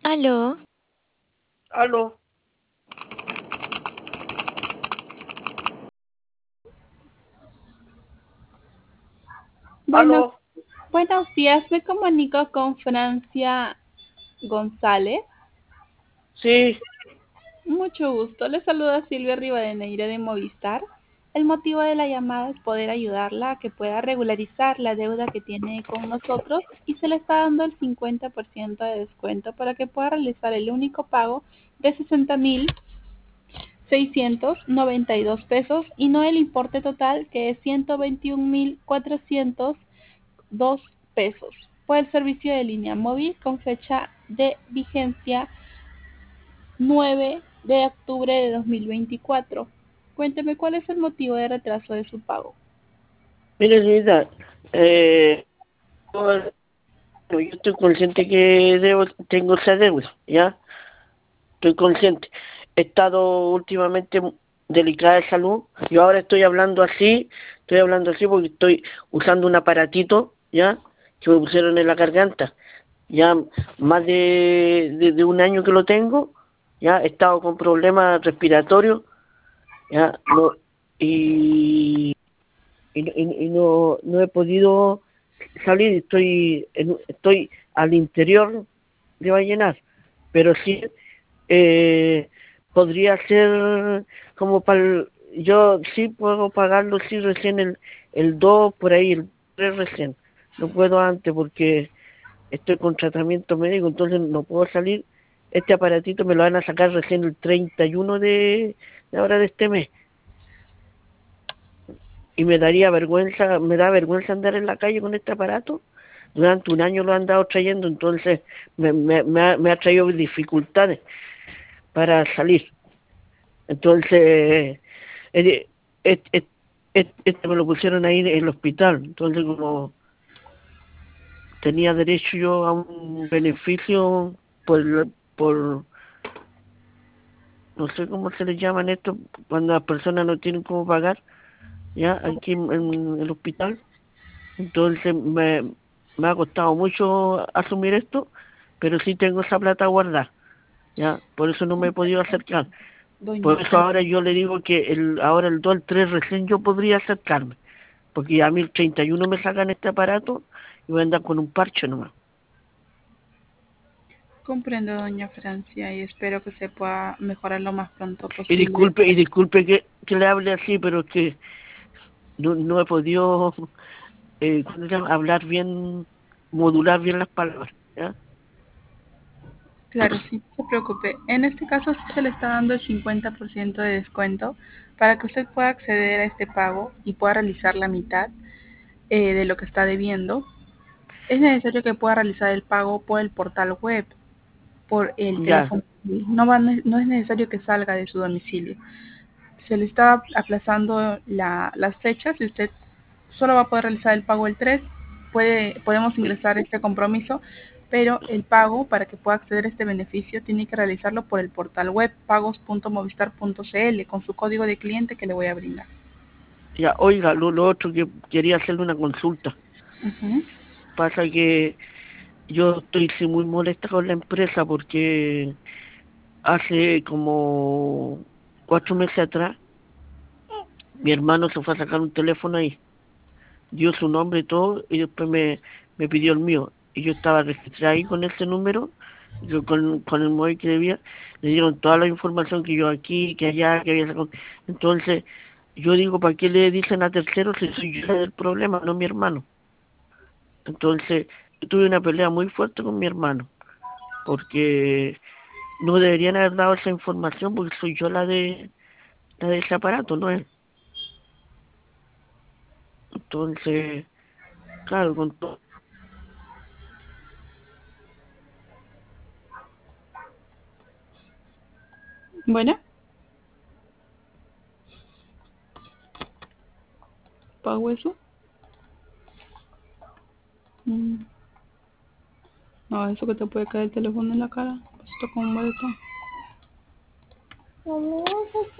Aló, Aló, Buenos, aló, buenos días, me comunico con Francia González. sí, Mucho gusto, le saluda Silvia Rivadeneira de Movistar. El motivo de la llamada es poder ayudarla a que pueda regularizar la deuda que tiene con nosotros y se le está dando el 50% de descuento para que pueda realizar el único pago de 60.692 pesos y no el importe total que es 121.402 pesos por el servicio de línea móvil con fecha de vigencia 9 de octubre de 2024. Cuénteme cuál es el motivo de retraso de su pago. mire señorita, yo yo estoy consciente que tengo esa deuda, ¿ya? Estoy consciente. He estado últimamente delicada de salud, yo ahora estoy hablando así porque estoy usando un aparatito, ¿ya? Que me pusieron en la garganta, ya más de un año que lo tengo, ya he estado con problemas respiratorios, ya, y no he podido salir, estoy al interior de Vallenar, pero sí eh, podría ser como yo sí puedo pagarlo, sí recién el 2 por ahí, el 3 recién, no puedo antes porque estoy con tratamiento médico, entonces no puedo salir. Este aparatito me lo van a sacar recién el 31 de ahora de este mes. Y me da vergüenza andar en la calle con este aparato. Durante un año lo han andado trayendo, entonces me ha traído dificultades para salir. Entonces, eh, eh, eh, este me lo pusieron ahí en el hospital, entonces como tenía derecho yo a un beneficio por no sé cómo se les llaman esto, cuando las personas no tienen cómo pagar, ya aquí en el hospital. Entonces me ha costado mucho asumir esto, pero sí tengo esa plata guardada, ¿ya? Por eso no me he podido acercar. Doña Por eso Fran, ahora yo le digo que ahora el 2 el 3 recién yo podría acercarme, porque ya a mí el 31 me sacan este aparato y voy a andar con un parche nomás. comprendo, doña Francia, y espero que se pueda mejorar lo más pronto Y posible. disculpe, y disculpe que le hable así, pero es que no he podido ¿cómo se llama? Hablar bien, modular bien las palabras, ¿ya? Claro, sí, no se preocupe. En este caso sí se le está dando el 50% de descuento para que usted pueda acceder a este pago y pueda realizar la mitad de lo que está debiendo. Es necesario que pueda realizar el pago por el portal web, por el Ya, teléfono móvil. No es necesario que salga de su domicilio. Se le está aplazando las fechas y usted solo va a poder realizar el pago el 3. Podemos ingresar este compromiso, pero el pago para que pueda acceder a este beneficio tiene que realizarlo por el portal web pagos.movistar.cl con su código de cliente que le voy a brindar. ya, oiga, lo otro que quería hacerle una consulta. Ujú. Pasa que yo estoy sí, muy molesta con la empresa porque hace como 4 meses atrás mi hermano se fue a sacar un teléfono ahí, dio su nombre y todo y después me pidió el mío. Y yo estaba registrado ahí con ese número, yo con el móvil que debía, le dieron toda la información que yo aquí, que allá, que había sacado. Entonces, yo digo, ¿para qué le dicen a terceros si soy yo el problema, no mi hermano? Entonces, yo tuve una pelea muy fuerte con mi hermano, porque no deberían haber dado esa información porque soy yo la de ese aparato, no él. Entonces, claro, con todo. Bueno, pago eso. Mm, No, eso que te puede caer el teléfono en la cara. Esto con un boleto.